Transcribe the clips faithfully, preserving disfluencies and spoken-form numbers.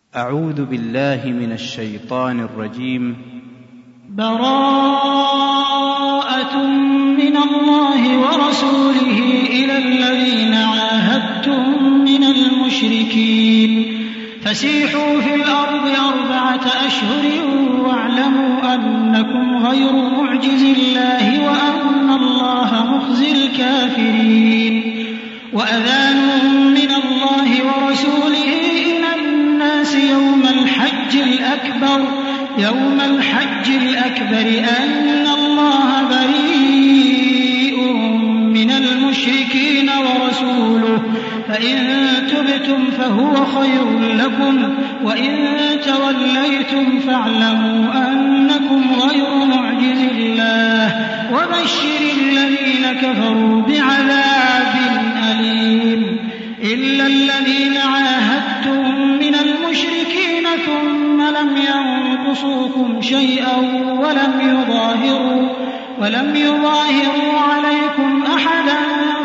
أعوذ بالله من الشيطان الرجيم. براءة من الله ورسوله إلى الذين عاهدتم من المشركين فسيحوا في الأرض أربعة أشهر واعلموا أنكم غير معجز الله وأن الله مخزي الكافرين. وأذان من الله ورسوله إلى الناس يوم الحج الأكبر يوم الحج الأكبر أن الله بريء من المشركين ورسوله فإن تبتم فهو خير لكم وإن توليتم فاعلموا أنكم غير معجز الله وبشر الذين كفروا بعذاب أليم. إلا الذين عاهدتم من المشركين ثم لم ينقصوكم شيئا ولم يظاهروا ولم يظاهروا عليكم أحدا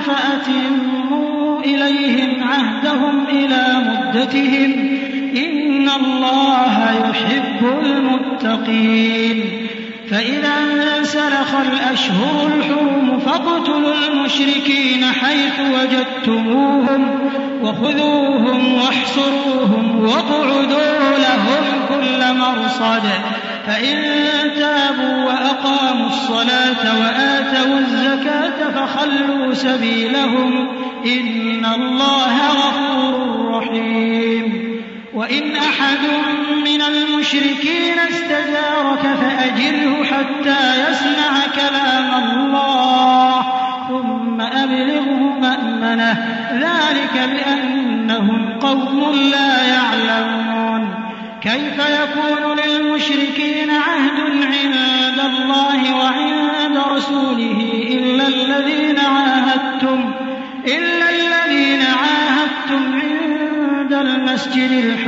فأتموا إليهم عهدهم إلى مدتهم إن الله يحب المتقين. فإذا انسلخ الأشهر الحرم فاقتلوا المشركين حيث وجدتموهم وخذوهم واحصروهم واقعدوا لهم كل مرصد. فإن تابوا وأقاموا الصلاة وآتوا الزكاة فخلوا سبيلهم إن الله غفور رحيم. وإن أحد من المشركين استجارك فأجره حتى يسمع كلام الله ثم أبلغه مأمنه ذلك بأنهم قوم لا يعلمون. كيف يكون للمشركين عهد عند الله وعند رسوله إلا الذين عاهدتم إلا الذين عاهدتم عند المسجد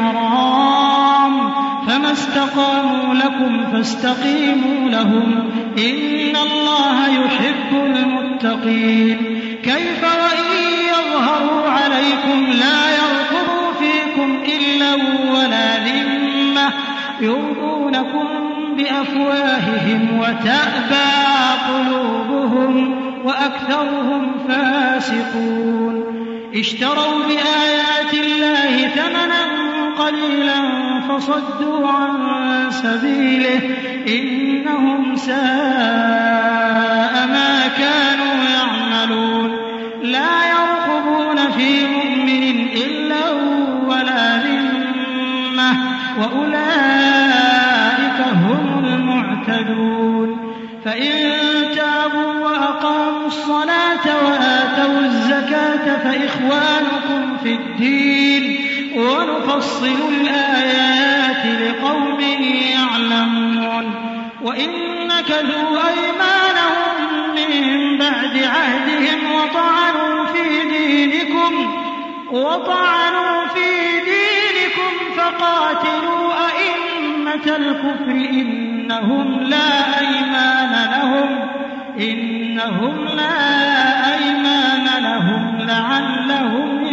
الحرام فما استقاموا لكم فاستقيموا لهم إن الله يحب المتقين. كيف وإن يظهروا عليكم لا يرقبوا فيكم إلا ولا ذمة يرضونكم بأفواههم وتأبى قلوبهم وأكثرهم فاسقون. اشتروا بآيات الله ثمنا قليلا فصدوا عن سبيله إنهم ساء ما كانوا يعملون. لا يرقبون في مؤمن إلا ولا ذمة وأولئك هم المعتدون. فإن تابوا وأقاموا الصلاة وآتوا الزكاة فإخوانكم في الدين ونفصل الآيات لقوم يعلمون. وإن نكثوا أيمانهم من بعد عهدهم وطعنوا في دينكم وطعنوا في دينكم فقاتلوا أئمة الكفر إنهم لا أيمان لهم إنهم لا أيمان لهم لعلهم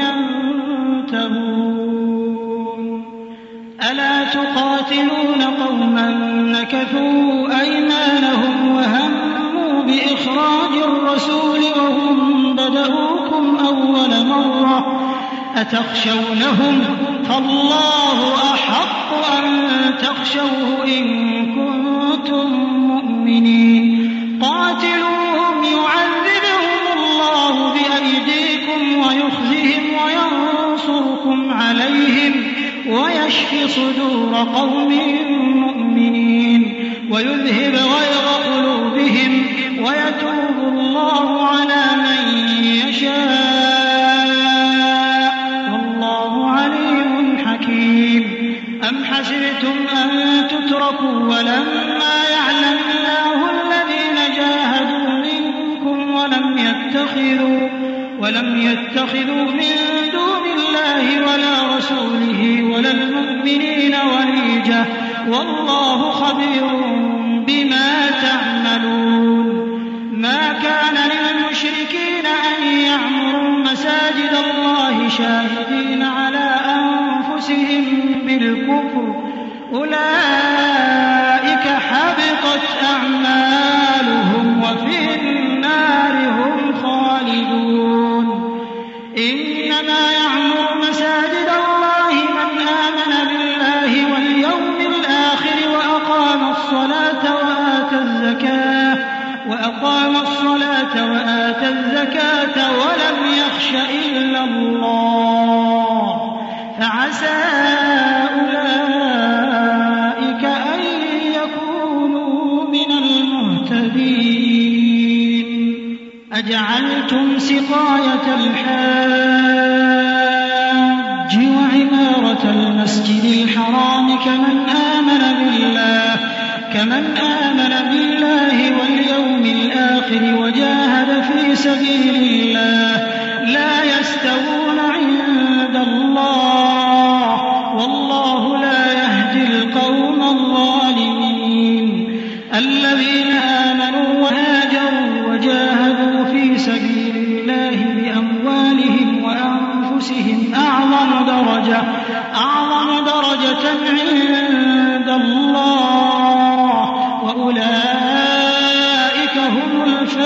ينتهون. ألا تقاتلون قوما نكثوا أيمانهم وهموا بإخراج الرسول وهم بدؤوكم أول مرة أتخشونهم فالله أحق أن تخشوه إن كنتم مؤمنين. قاتلوهم يعذبهم الله بأيديكم ويخزهم وينصركم عليهم ويشفي صدور قوم مؤمنين ويذهب غيظ قلوبهم ويتوب الله على من يشاء والله عليم حكيم. أم حسبتم أن تتركوا ولما يعلم الله الذين جاهدوا منكم ولم يتخذوا ولم يتخذوا من دون الله ولا رسوله ولا المؤمنين وليجة والله خبير بما تعملون. ما كان للمشركين أن يعمروا مساجد الله شاهدين على أنفسهم أنفسهم بالكفر أولئك حبطت أعمالهم وفي النار هم خالدون. إنما يعمر مساجد الله من آمن بالله واليوم الآخر وأقام الصلاة وآتى الزكاة وأقام الصلاة وآتى الزكاة ولم يخش إلا الله فعسى أولئك أن يكونوا من المهتدين. أجعلتم سقاية الحاج وعمارة المسجد الحرام كمن آمن بالله كمن آمن بالله واليوم الآخر وجاهد في سبيل الله لا يستوون عند الله والله لا يهدي القوم الظالمين. الذين آمنوا وهاجروا وجاهدوا في سبيل الله بأموالهم وأنفسهم أعظم درجة أعظم درجة عند الله وأولئك هم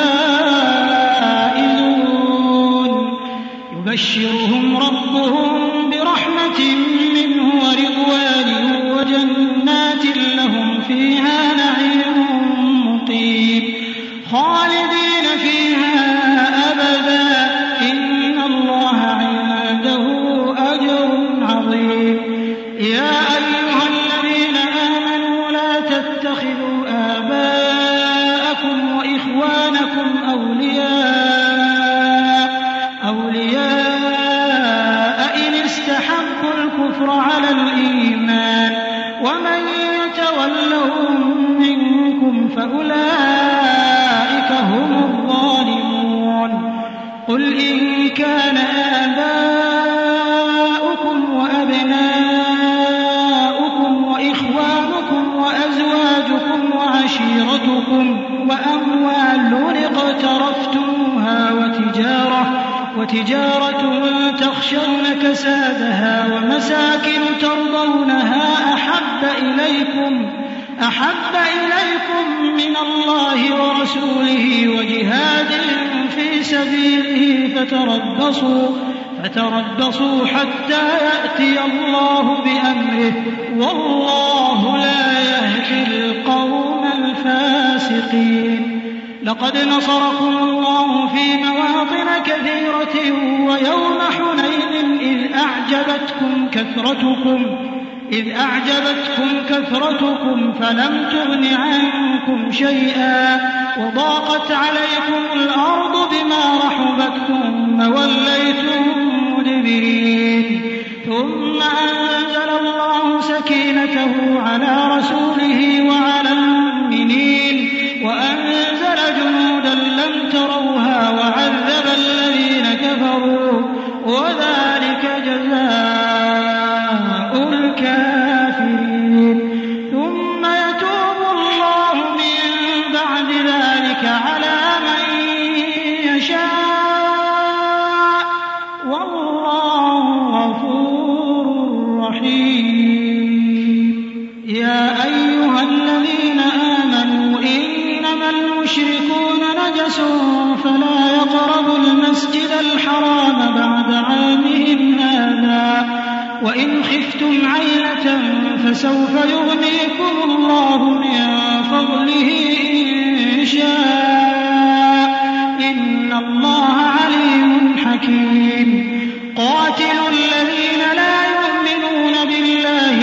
الفائزون. يبشرهم ربهم برحمة منه ورضوان وجنات لهم فيها نعيم مقيم خالدين فيها أبدا إن الله عنده أجر عظيم. يا أيها الذين آمنوا لا تتخذوا آباءكم وإخوانكم أولياء أولياء إن استحبوا الكفر على الإيمان ومن يتولهم منكم فأولئك هم الظالمون. قل إن كان آباؤكم وأبناؤكم وإخوانكم وأزواجكم وعشيرتكم وأموال اقترفتموها وتجارة وتجارة تخشون كسادها ومساكن ترضونها أحب إليكم أحب إليكم من الله ورسوله وجهاد في سبيله فتربصوا فتربصوا حتى يأتي الله بأمره والله لا يهدي القوم الفاسقين. لقد نصركم الله في مواطن كثيرة ويوم حنين إذ أعجبتكم كثرتكم إذ أعجبتكم كثرتكم فلم تغن عنكم شيئا وضاقت عليكم الأرض بما رحبت ثم وليتم مدبرين. ثم أنزل الله سكينته على رسوله وعلى المؤمنين وأنزل جنودا لم تروها وعذب الذين كفروا وذلك جزاء الكافرين. ثم يتوب الله من بعد ذلك على من يشاء والله غفور رحيم. يا أيها الذين آمنوا إنما المشركون نجس فلا يقربوا المسجد الحرام بعد عامهم هذا وإن خفتم عيلة فسوف يغنيكم الله من فضله إن شاء إن الله عليم حكيم. قاتلوا الذين لا يؤمنون بالله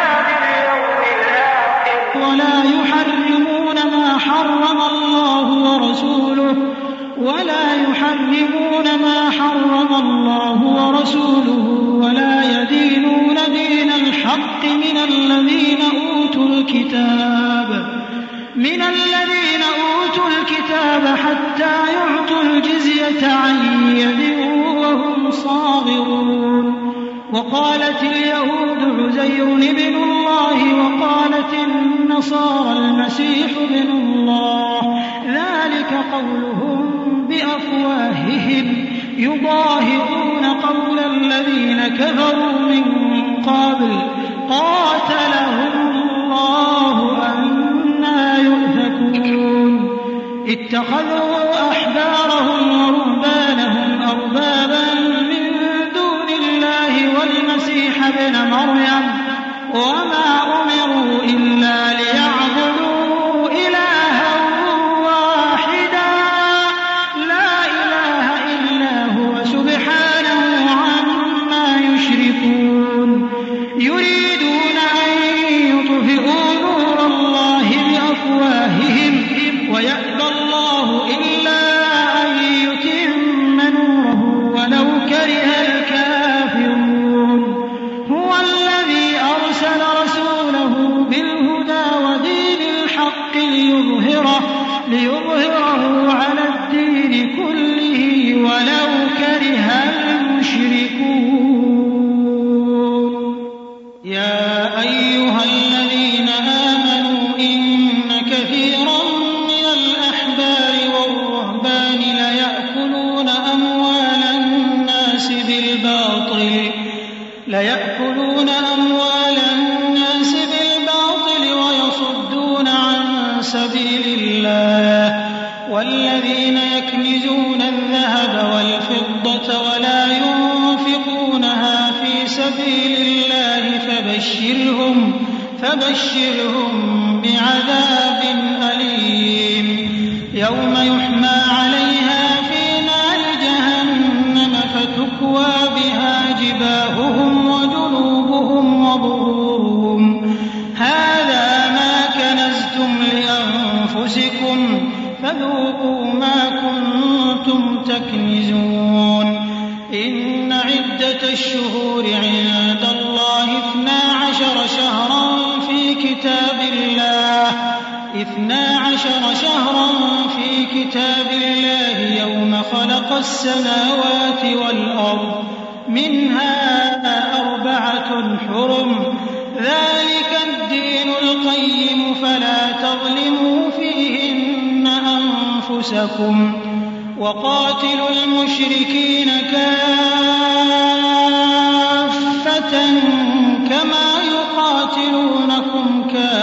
ولا يحرمون ما حرم الله ورسوله ولا يحرمون ما حرم الله ورسوله ولا يدينون دين الحق من الذين أوتوا الكتاب من الذين أوتوا الكتاب حتى يعطوا الجزية عن يد وهم صاغرون. وقالت اليهود عزير ابن الله وقالت النصارى المسيح ابن الله ذلك قولهم بأفواههم يضاهئون قول الذين كفروا من قبل قاتلهم الله أنى يؤفكون اتخذوا أحبارهم ورهبانهم أربابا من دون الله والمسيح ابن مريم وما أمروا إلا ليعبدوا إلها واحدا لا إله إلا هو سبحانه عما يشركون يريدون أن يطفئوا نور الله بأفواههم ويأبى الله إلا أن يتم نوره ولو كره الكافرون هو الذي أرسل رسوله بالهدى ودين الحق ليظهره, ليظهره على الدين كله ولو كره المشركون. يا أيها الذين آمنوا إن كثيرا من الأحبار والرهبان ليأكلون أموال الناس بالباطل ليأكلون أموال الناس بالباطل ويصدون عن سبيل الله والذين يكنزون الذهب والفضة ولا ينفقونها في سبيل الله فبشرهم فبشرهم بعذاب أليم يوم يحمى عليها في نار جهنم فتكوى بها جباههم وجنوبهم وظهورهم هذا ما كنزتم لأنفسكم فذوقوا ما كنتم تكنزون. إن عدة الشهور عند الله اثنا عشر شهرا في كتاب الله اثنا عشر شهرا في كتاب الله يوم خلق السماوات والأرض منها أربعة حرم ذلك الدين القيم فلا تظلموا فيهن أنفسكم وقاتلوا المشركين كافة كما يقاتلونكم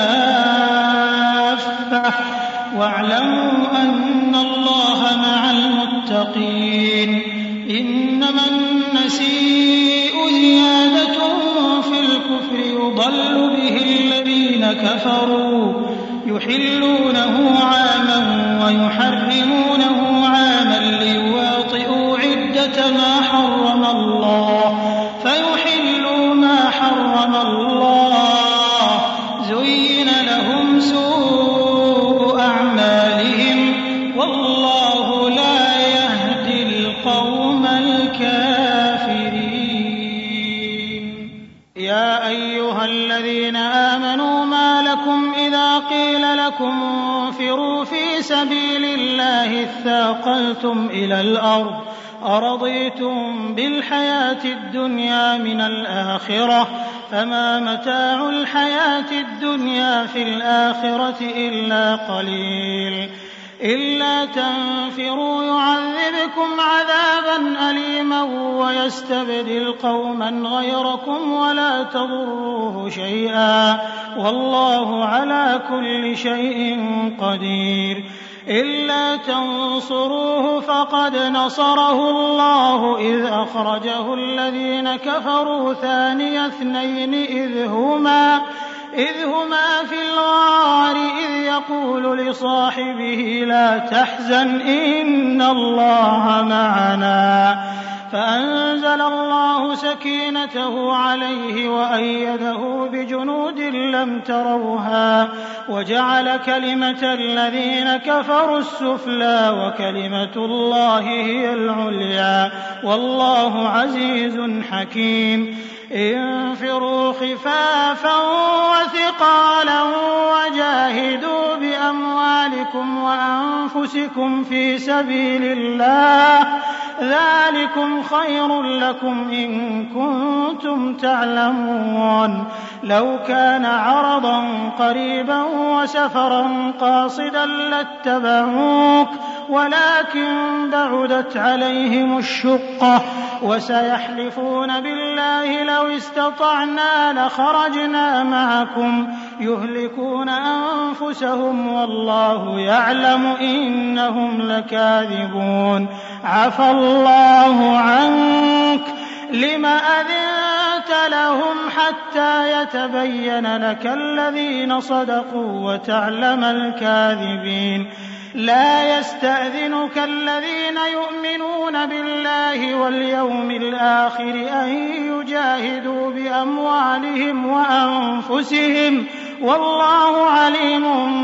كافة واعلموا أن الله مع المتقين. إنما النسيء زيادة في الكفر يضل به الذين كفروا يحلونه عاما ويحرمونه عاما ليواطئوا عدة ما حرم الله فيحلوا ما حرم الله زين لهم سوء أعمالهم والله لا يهدي القوم الكافرين. يا أيها الذين آمنوا ما لكم إذا قيل لكم انفروا في سبيل الله اثاقلتم إلى الأرض أرضيتم بالحياة الدنيا من الآخرة فما متاع الحياة الدنيا في الآخرة إلا قليل. إلا تنفروا يعذبكم عذابا أليما ويستبدل قوما غيركم ولا تضروه شيئا والله على كل شيء قدير. إلا تنصروه فقد نصره الله إذ أخرجه الذين كفروا ثاني اثنين إذ هما إذ هما في الغار إذ يقول لصاحبه لا تحزن إن الله معنا فأنزل الله سكينته عليه وأيده بجنود لم تروها وجعل كلمة الذين كفروا السفلى وكلمة الله هي العليا والله عزيز حكيم. انفروا خفافا وثقالا وجاهدوا بأموالكم وأنفسكم في سبيل الله ذلكم خير لكم إن كنتم تعلمون. لو كان عرضا قريبا وسفرا قاصدا لاتبعوك ولكن بعدت عليهم الشقة وسيحلفون بالله لو استطعنا لخرجنا معكم يهلكون أنفسهم والله يعلم إنهم لكاذبون عفى الله عنك لم أذنت لهم حتى يتبين لك الذين صدقوا وتعلم الكاذبين لا يستأذنك الذين يؤمنون بالله واليوم الآخر أن يجاهدوا بأموالهم وأنفسهم والله عليم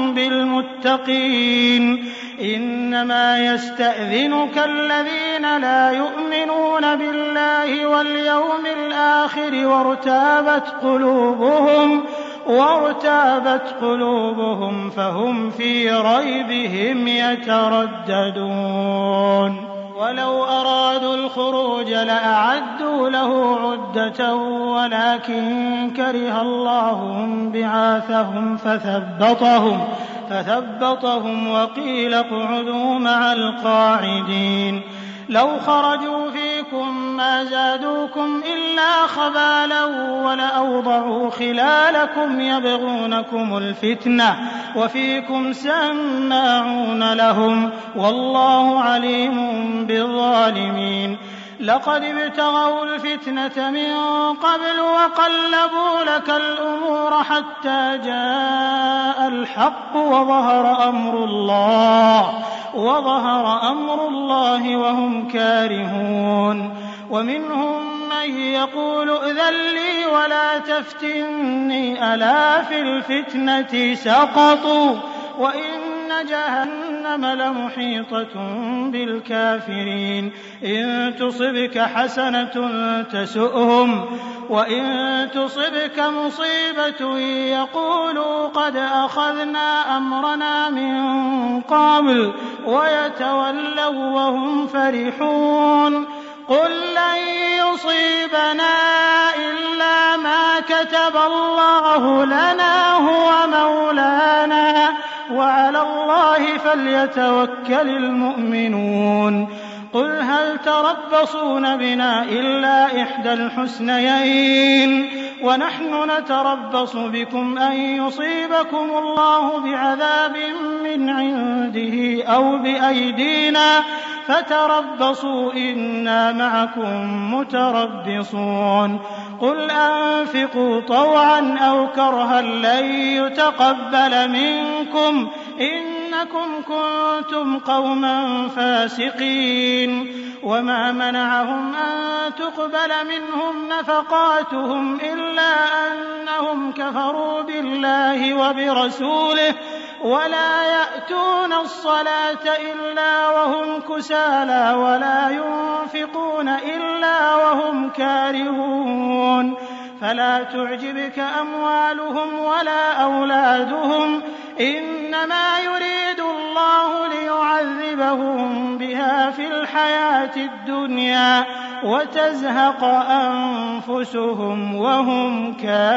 بالمتقين إنما يستأذنك الذين لا يؤمنون بالله واليوم الآخر وارتابت قلوبهم وارتابت قلوبهم فهم في ريبهم يترددون ولو أرادوا الخروج لأعدوا له عدة ولكن كره الله بعاثهم فثبطهم فثبطهم وقيل اقعدوا مع القاعدين لو خرجوا فيكم ما زادوكم إلا خبالا ولأوضعوا خلالكم يبغونكم الفتنة وفيكم سماعون لهم والله عليم بالظالمين لقد ابتغوا الفتنة من قبل وقلبوا لك الأمور حتى جاء الحق وظهر أمر الله وظهر أمر الله وهم كارهون ومنهم من يقول ائذن لي ولا تفتني ألا في الفتنة سقطوا وإن جهنم لمحيطة بالكافرين إن تصبك حسنة تسؤهم وإن تصبك مصيبة يقولوا قد أخذنا أمرنا من قبل ويتولوا وهم فرحون قل لن يصيبنا إلا ما كتب الله لنا هو مولانا وعلى الله فليتوكل المؤمنون قل هل تربصون بنا إلا إحدى الحسنيين ونحن نتربص بكم أن يصيبكم الله بعذاب من عنده أو بأيدينا فتربصوا إنا معكم متربصون قل أنفقوا طوعا أو كرها لن يتقبل منكم إنكم كنتم قوما فاسقين وما منعهم أن تقبل منهم نفقاتهم إلا أنهم كفروا بالله وبرسوله ولا يأتون الصلاة إلا وهم كسالى ولا ينفقون إلا وهم كارهون فلا تعجبك أموالهم ولا أولادهم إنما يريد الله ليعذبهم بها في الحياة الدنيا وتزهق أنفسهم وهم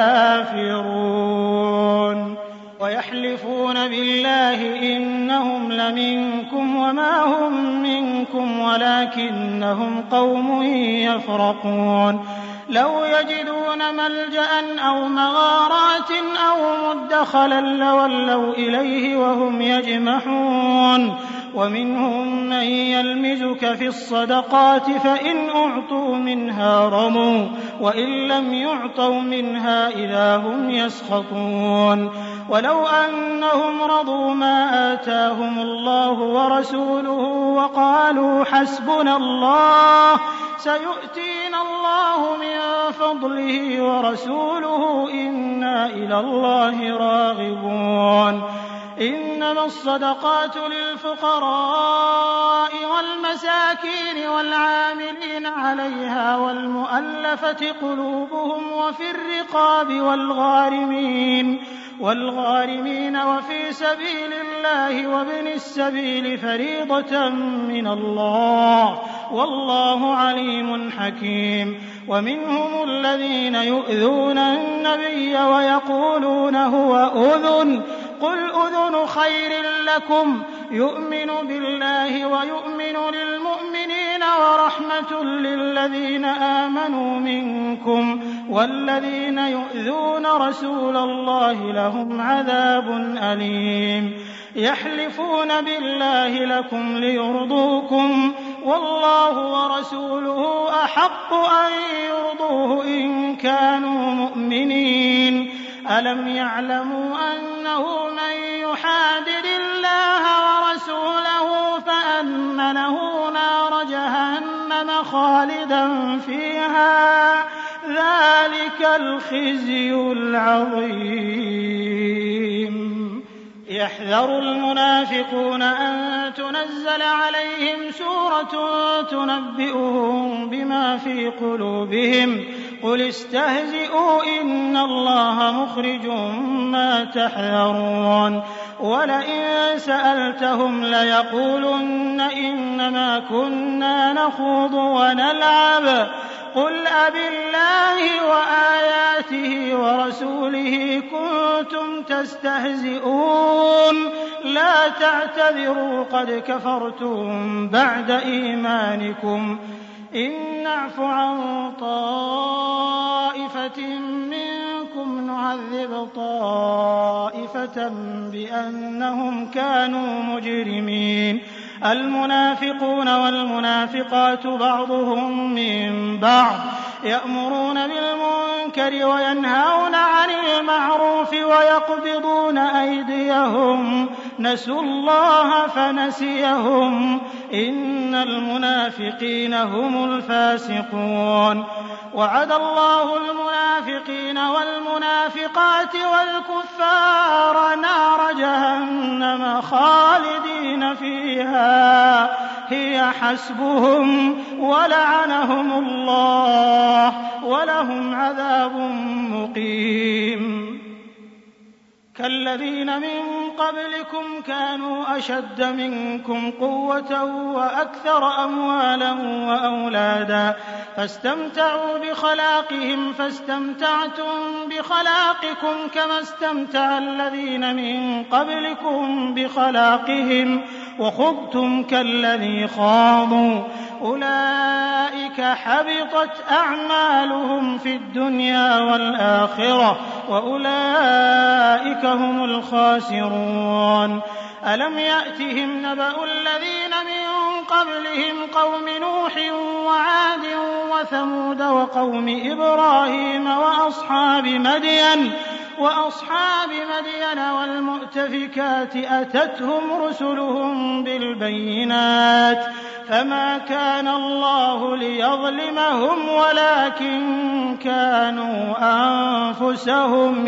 كافرون ويحلفون بالله إنهم لمنكم وما هم منكم ولكنهم قوم يفرقون لو يجدون ملجأ أو مغارات أو مدخلا لولوا إليه وهم يجمحون ومنهم من يلمزك في الصدقات فإن أعطوا منها رضوا وإن لم يعطوا منها إذا هم يسخطون ولو أنهم رضوا ما آتاهم الله ورسوله وقالوا حسبنا الله سيؤتينا الله من فضله ورسوله إنا إلى الله راغبون إنما الصدقات للفقراء والمساكين والعاملين عليها والمؤلفة قلوبهم وفي الرقاب والغارمين والغارمين وفي سبيل الله وابن السبيل فريضة من الله والله عليم حكيم ومنهم الذين يؤذون النبي ويقولون هو أذن قل أذن خير لكم يؤمن بالله ويؤمن للمؤمنين ورحمة للذين آمنوا منكم والذين يؤذون رسول الله لهم عذاب أليم يحلفون بالله لكم ليرضوكم والله ورسوله أحق أن يرضوه إن كانوا مؤمنين ألم يعلموا أنه من يحادد الله ورسوله فأن له نار جهنم خالدا فيها ذلك الخزي العظيم يحذر المنافقون أن تنزل عليهم سورة تنبئهم بما في قلوبهم قل استهزئوا إن الله مخرج ما تحذرون ولئن سألتهم ليقولن إنما كنا نخوض ونلعب قل أبالله وآياته ورسوله كنتم تستهزئون لا تعتذروا قد كفرتم بعد إيمانكم إن نعف عن طائفة منكم نعذب طائفة بأنهم كانوا مجرمين المنافقون والمنافقات بعضهم من بعض يأمرون بالمنكر وينهون عن المعروف ويقبضون أيديهم نسوا الله فنسيهم إن المنافقين هم الفاسقون وعد الله المنافقين والمنافقات والكفار نار جهنم خالدين فيها هي حسبهم ولعنهم الله ولهم عذاب مقيم كالذين من قبلكم كانوا أشد منكم قوة وأكثر أموالا وأولادا فاستمتعوا بخلاقهم فاستمتعتم بخلاقكم كما استمتع الذين من قبلكم بخلاقهم وخضتم كالذي خاضوا أولئك حبطت أعمالهم في الدنيا والآخرة وأولئك هم الخاسرون ألم يأتهم نبأ الذين من قبلهم قوم نوح وعاد وثمود وقوم إبراهيم وأصحاب مدين وأصحاب مدين والمؤتفكات أتتهم رسلهم بالبينات فما كان الله ليظلمهم ولكن كانوا أنفسهم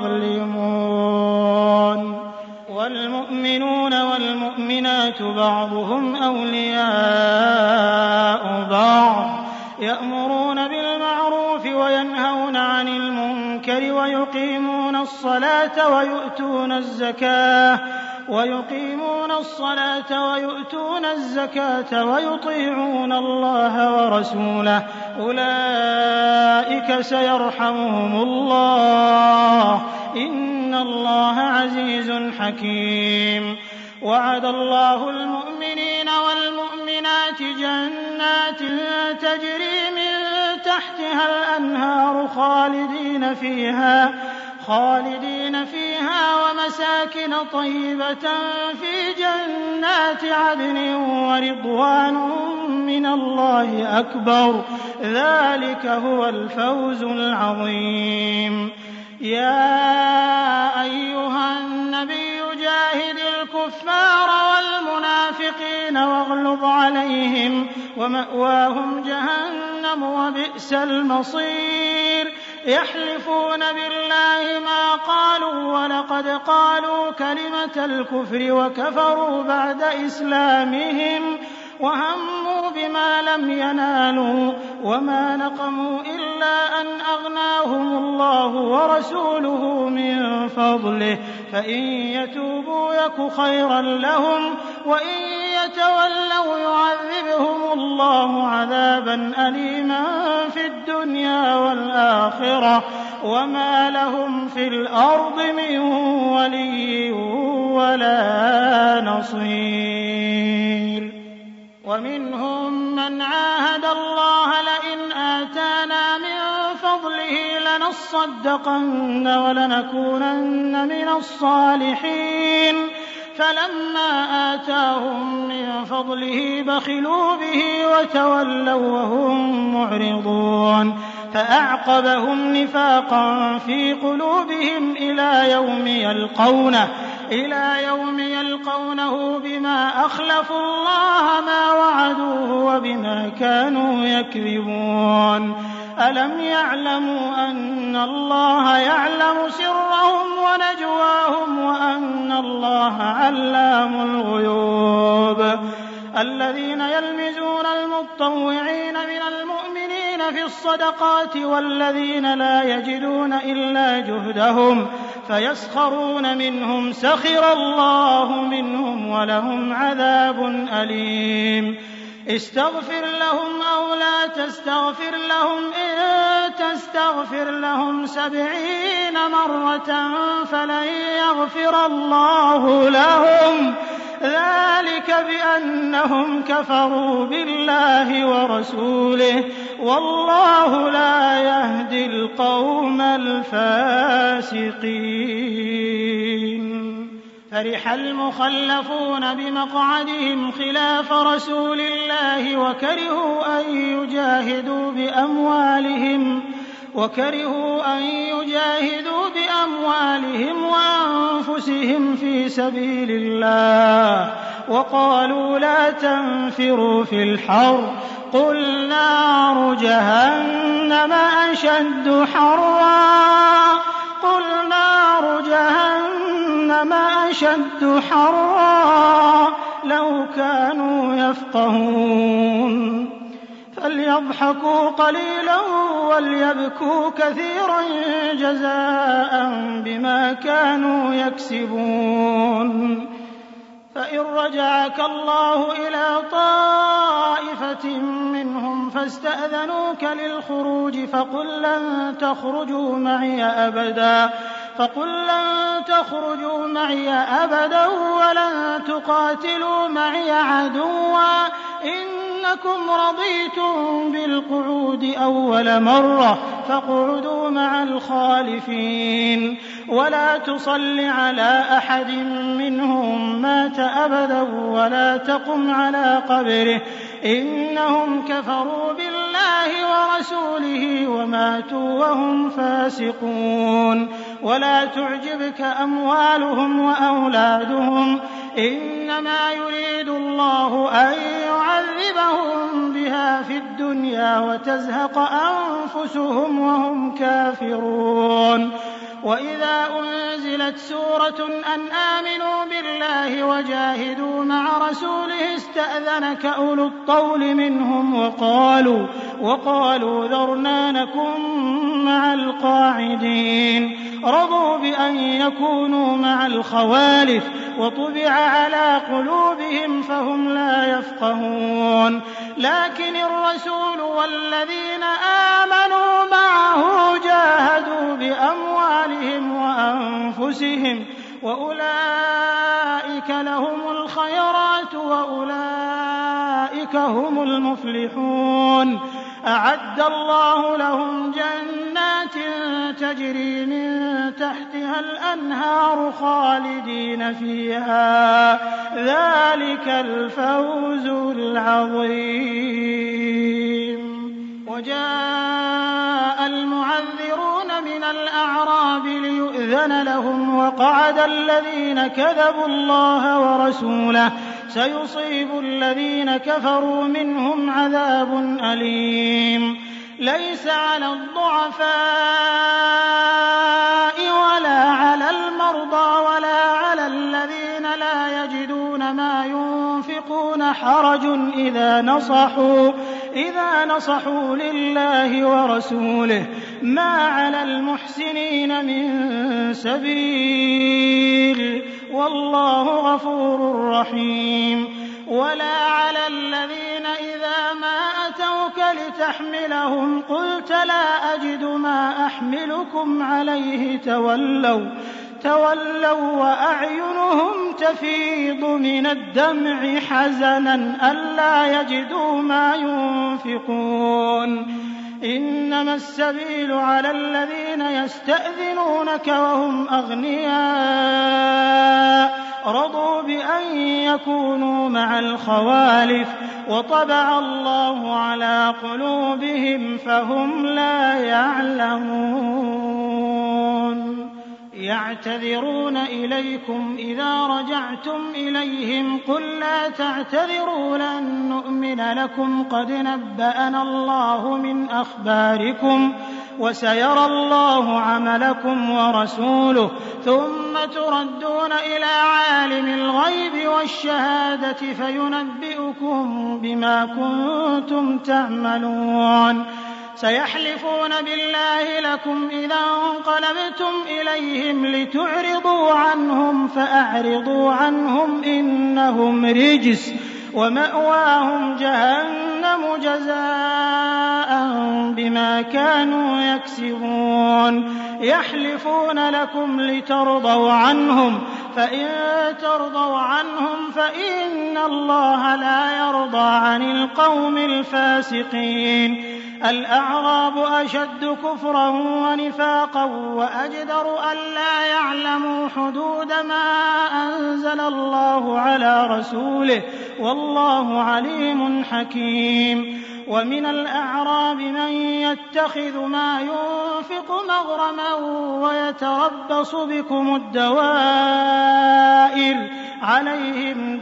يظلمون والمؤمنون والمؤمنات بعضهم أولياء بعض يأمرون بالمعروف وينهون عن المنكر ويقيمون الصلاة ويؤتون الزكاة ويقيمون الصلاة ويؤتون الزكاة ويطيعون الله ورسوله أولئك سيرحمهم الله إن الله عزيز حكيم وعد الله المؤمنين والمؤمنات جنات تجري من تحتها الأنهار خالدين فيها خالدين فيها ومساكن طيبة في جنات عدن ورضوان من الله أكبر ذلك هو الفوز العظيم يا أيها النبي جاهد الكفار والمنافقين واغلظ عليهم ومأواهم جهنم وبئس المصير يحلفون بالله ما قالوا ولقد قالوا كلمة الكفر وكفروا بعد إسلامهم وهموا بما لم ينالوا وما نقموا إلا أن أغناهم الله ورسوله من فضله فإن يتوبوا يك خيرا لهم وإن يتولوا يعذبهم الله عذابا أليما في الدنيا والآخرة وما لهم في الأرض من ولي ولا نصير. ومنهم من عاهد الله لئن آتانا من فضله لنصدقن ولنكونن من الصالحين فلما آتاهم من فضله بخلوا به وتولوا وهم معرضون فأعقبهم نفاقا في قلوبهم إلى يوم يلقونه إلى يوم يلقونه بما أخلفوا الله ما وعدوه وبما كانوا يكذبون ألم يعلموا أن الله يعلم سرهم ونجواهم وأن الله علام الغيوب الذين يلمزون المتطوعين من المؤمنين في الصدقات والذين لا يجدون إلا جهدهم فيسخرون منهم سخر الله منهم ولهم عذاب أليم استغفر لهم أو لا تستغفر لهم إن تستغفر لهم سبعين مرة فلن يغفر الله لهم ذلك بأنهم كفروا بالله ورسوله والله لا يهدي القوم الفاسقين فرح المخلفون بمقعدهم خلاف رسول الله وكرهوا أن يجاهدوا بأموالهم وكرهوا أن يجاهدوا بأموالهم وأنفسهم في سبيل الله وقالوا لا تنفروا في الحر قل نار جهنم أشد حرا قل نار جهنم أشد حرا لو كانوا يفقهون فليضحكوا قليلا وليبكوا كثيرا جزاء بما كانوا يكسبون فإن رجعك الله إلى طائفة منهم فاستأذنوك للخروج فقل لن تخرجوا معي أبدا فقل لن تخرجوا معي أبدا ولن تقاتلوا معي عدوا إنكم رضيتم بالقعود أول مرة فاقعدوا مع الخالفين ولا تصل على أحد منهم مات أبدا ولا تقم على قبره إنهم كفروا بالله ورسوله وماتوا وهم فاسقون ولا تعجبك أموالهم وأولادهم إنما يريد الله أن يعذبهم بها في الدنيا وتزهق أنفسهم وهم كافرون وإذا أنزلت سورة أن آمنوا بالله وجاهدوا مع رسوله استأذنك أولو الطول منهم وقالوا وقالوا ذرنا نكن مع القاعدين رضوا بأن يكونوا مع الخوالف وطبع على قلوبهم فهم لا يفقهون لكن الرسول والذين آمنوا معه جاهدوا بأموالهم وأنفسهم وأولئك لهم الخيرات وأولئك هم المفلحون أعد الله لهم جنات تجري من تحتها الأنهار خالدين فيها ذلك الفوز العظيم وجاء المعذرون من الأعراب ليؤذن لهم وقعد الذين كذبوا الله ورسوله سيصيب الذين كفروا منهم عذاب أليم ليس على الضعفاء ولا على المرضى ولا على الذين لا يجدون ما ينفقون حرج إذا نصحوا إذا نصحوا لله ورسوله ما على المحسنين من سبيل والله غفور رحيم ولا على الذين إذا ما أتوك لتحملهم قلت لا أجد ما أحملكم عليه تولوا تولوا وأعينهم تفيض من الدمع حزنا ألا يجدوا ما ينفقون إنما السبيل على الذين يستأذنونك وهم أغنياء رضوا بأن يكونوا مع الخوالف وطبع الله على قلوبهم فهم لا يعلمون يعتذرون إليكم إذا رجعتم إليهم قل لا تعتذروا لن نؤمن لكم قد نبأنا الله من أخباركم وسيرى الله عملكم ورسوله ثم تردون إلى عالم الغيب والشهادة فينبئكم بما كنتم تعملون سيحلفون بالله لكم إذا انقلبتم إليهم لتعرضوا عنهم فأعرضوا عنهم إنهم رجس ومأواهم جهنم جزاء بما كانوا يكسبون يحلفون لكم لترضوا عنهم فإن ترضوا عنهم فإن الله لا يرضى عن القوم الفاسقين الأعراب أشد كفرا ونفاقا وأجدر ألا يعلموا حدود ما أنزل الله على رسوله والله عليم حكيم ومن الأعراب من يتخذ ما ينفق مغرما ويتربص بكم الدوائر عليهم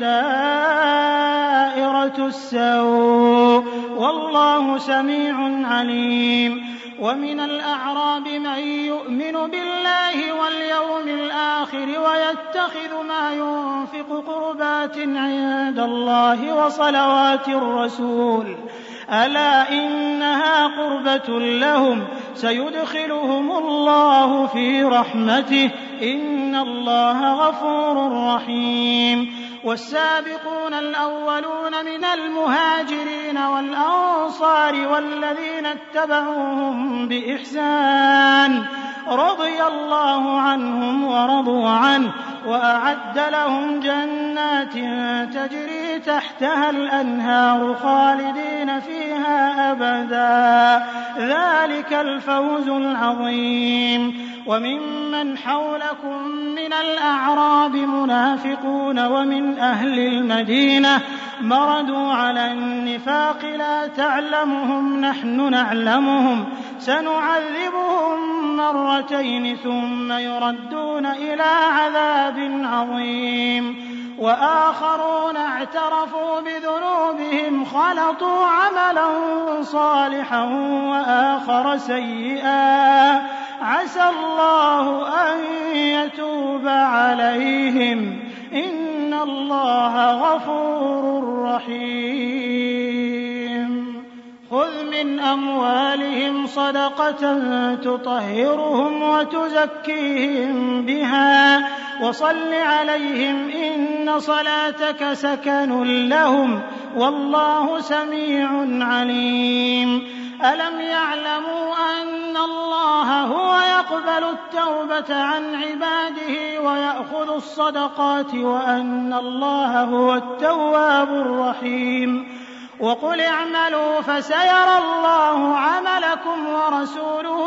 دائرة السوء والله سميع عليم ومن الأعراب من يؤمن بالله واليوم الآخر ويتخذ ما ينفق قربات عند الله وصلوات الرسول ألا إنها قربة لهم سيدخلهم الله في رحمته إن الله غفور رحيم والسابقون الأولون من المهاجرين والأنصار والذين اتبعوهم بإحسان رضي الله عنهم ورضوا عنه وأعد لهم جنات تجري تحتها الأنهار خالدين فيها أبدا ذلك الفوز العظيم وممن حولكم من الأعراب منافقون ومن أهل المدينة مردوا على النفاق لا تعلمهم نحن نعلمهم سنعذبهم مرتين ثم يردون إلى عذاب عظيم وآخرون اعترفوا بذنوبهم خلطوا عملا صالحا وآخر سيئا عسى الله أن يتوب عليهم إن الله غفور رحيم خذ من أموالهم صدقة تطهرهم وتزكيهم بها وصل عليهم إن صلاتك سكن لهم والله سميع عليم ألم يعلموا أن الله هو يقبل التوبة عن عباده ويأخذ الصدقات وأن الله هو التواب الرحيم وقل اعملوا فسيرى الله عملكم ورسوله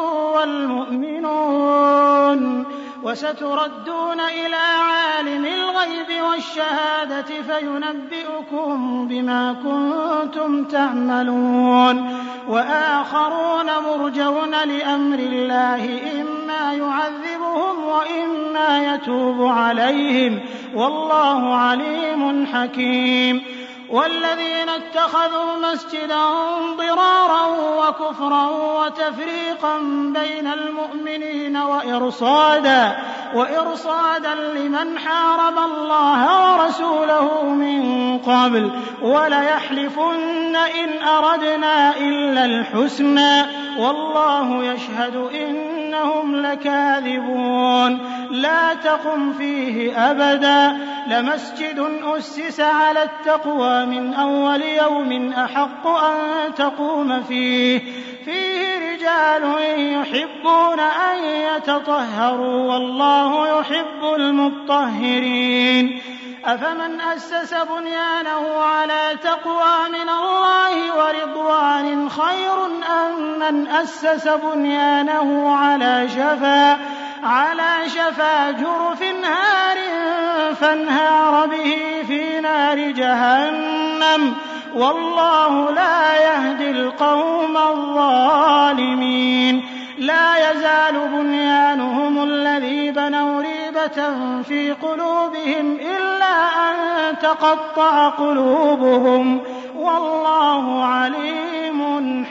والمؤمنون وستردون إلى عالم الغيب والشهادة فينبئكم بما كنتم تعملون وآخرون مرجون لأمر الله إما يعذبهم وإما يتوب عليهم والله عليم حكيم والذين اتخذوا مسجدا ضرارا وكفرا وتفريقا بين المؤمنين وإرصادا وإرصادا لمن حارب الله ورسوله من قبل وليحلفن إن أردنا إلا الحسنى والله يشهد إنهم لكاذبون لا تقم فيه أبدا لمسجد أسس على التقوى من أول يوم أحق أن تقوم فيه فيه رجال يحبون أن يتطهروا والله يحب المطهرين. أفمن أسس بنيانه على تقوى من الله ورضوان خير أم من أسس بنيانه على شفا على شفا جرف هار فانهار به في نار جهنم والله لا يهدي القوم الظالمين. لا يزال بنيانهم الذي بنوا ريبة في قلوبهم إلا أن تقطع قلوبهم والله عليم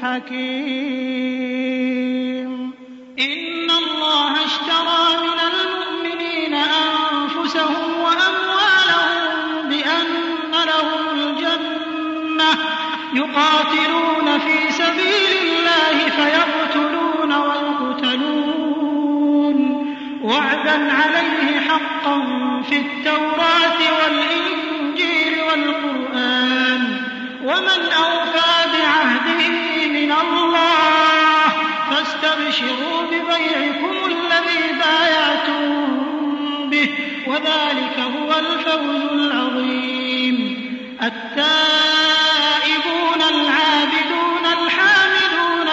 حكيم. إن الله اشترى من المؤمنين أنفسهم وأموالهم بأن لهم الجنة يقاتلون في سبيل الله فيقتلون ويقتلون وعدا عليه حقا في التوراة والإنجيل والقرآن ومن أوفى بعهده من الله فاستبشروا ببيعكم الذي بايعتم به وذلك هو الفوز العظيم. التائبون العابدون الحامدون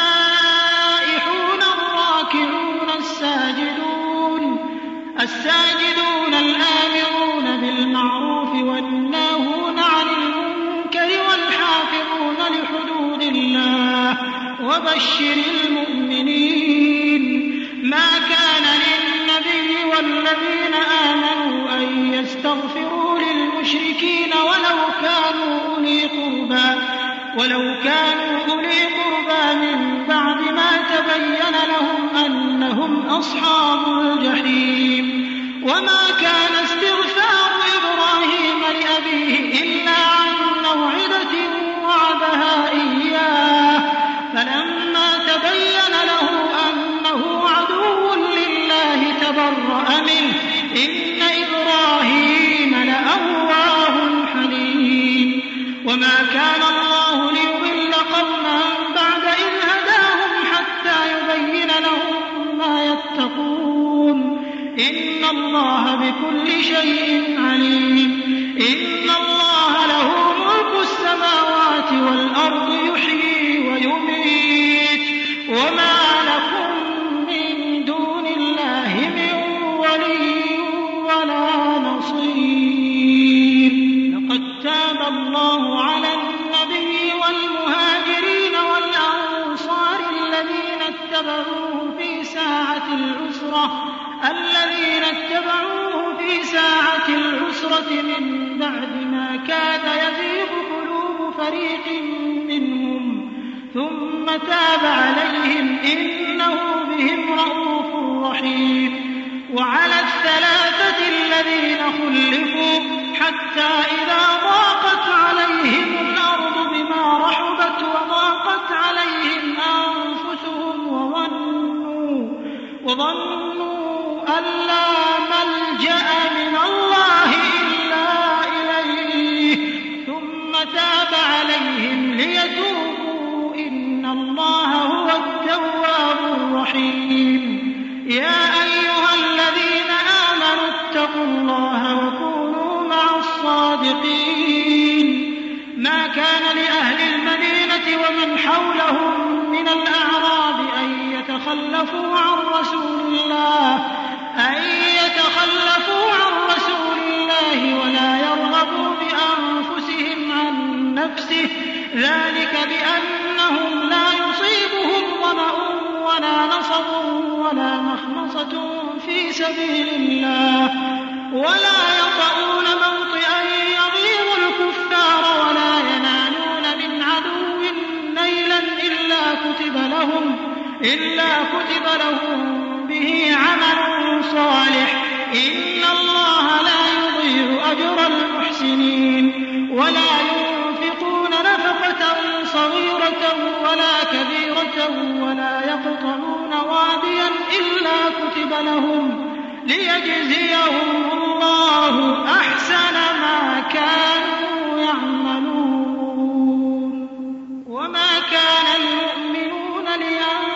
السائحون الراكعون الساجدون الساجدون الآمرون بالمعروف والناهون عن المنكر والحافظون لحدود الله وبشر المؤمنين. ما كان للنبي والذين آمنوا أن يستغفروا للمشركين ولو كانوا أولي قربى ولو كانوا أولي قربى من بعد ما تبين لهم أنهم أصحاب الجحيم. وما كان استغفار إبراهيم لأبيه إلا عن موعدة وعدها إياه فلما تبين له أنه عدو لله تبرأ منه إن إبراهيم لأواه حليم. وما كان الله ليضل قوما بعد إذ هداهم حتى يبين لهم ما يتقون إن الله بكل شيء عليم. إن الله له ملك السماوات والأرض يحيي ويميت وما لكم من دون الله من ولي ولا نصير. لقد تاب الله على النبي والمهاجرين والأنصار الذين اتبعوه في ساعة العسرة الذين اتبعوه في ساعة العسرة من بعد ما كاد يزيغ قلوب فريق منهم ثم تاب عليهم إنه بهم رءوف رحيم. وعلى الثلاثة الذين خلفوا حتى إذا ضاقت عليهم الأرض بما رحبت وضاقت عليهم أنفسهم وظنوا وظنوا أن لا ملجأ من الله إلا إليه ثم تاب عليهم ليتوبوا إن الله هو التواب الرحيم. يا أيها الذين آمنوا اتقوا الله وكونوا مع الصادقين. ما كان لأهل المدينة ومن حولهم من الأعراب أن يتخلفوا عن رسول الله أن يتخلفوا عن رسول الله ولا يرغبوا بأنفسهم عن نفسه ذلك بأنهم لا يصيبهم ظمأ ولا نصب ولا مخمصة في سبيل الله ولا يطؤون موطئا يغيظ الكفار ولا ينالون من عدو نيلا إلا كتب لهم إلا كتب لهم به عمل صالح إن الله لا يضيع أجر المحسنين. ولا ينفقون نفقة صغيرة ولا كبيرة ولا يقطعون واديا إلا كتب لهم ليجزيهم الله أحسن ما كانوا يعملون. وما كان المؤمنون لينفقوا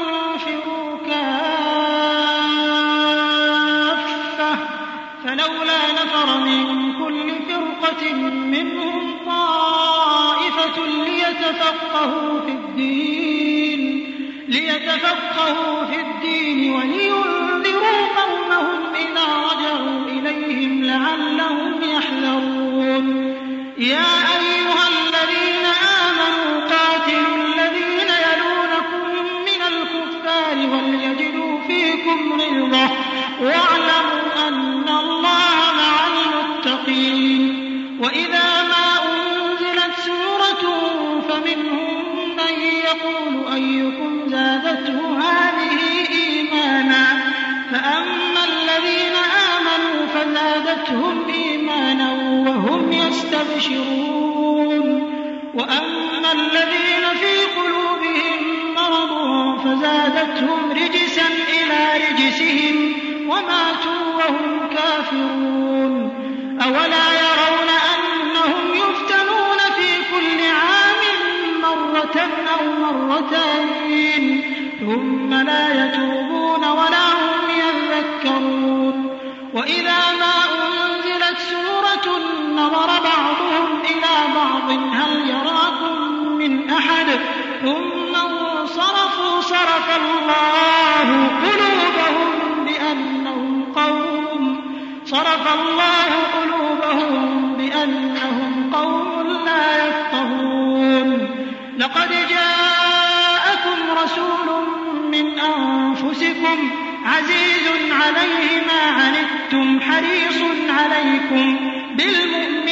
فلولا نفر من كل فرقة منهم طائفة ليتفقهوا في الدين ليتفقهوا في الدين ولينذروا قومهم إذا رجعوا إليهم لعلهم يحذرون يا أيها الذين آمنوا قاتلوا الذين يلونكم من الكفار وليجدوا فيكم غلظة واعلموا أن الله مع المتقين وإذا ما أنزلت سورة فمنهم من يقول أيكم زادته هذه إيمانا فأما الذين آمنوا فزادتهم إيمانا وهم يستبشرون وأما الذين في قلوبهم مرض فزادتهم رجسا إلى رجسهم وماتوا وهم كافرون أولا يرون أنهم يفتنون في كل عام مرة أو مرتين ثم لا يتوبون ولا هم يذكرون وإذا ما أنزلت سورة نظر بعضهم إلى بعض هل يراكم من أحد ثم انصرفوا صرف الله قلوبهم بأنهم قوم صرف الله قلوبهم بأنهم قوم لا يفقهون لقد جاءكم رسول من أنفسكم عزيز عليه ما عنتم حريص عليكم بالمؤمنين